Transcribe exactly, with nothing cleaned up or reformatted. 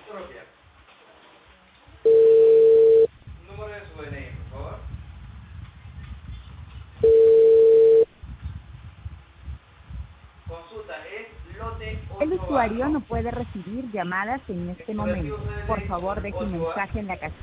propia. Número de su D N I, por favor. Consulta, es lote El ocho A, usuario ¿no? no puede recibir llamadas en este El colectivo momento. C D Por T favor, deje un ocho A. mensaje en la casilla.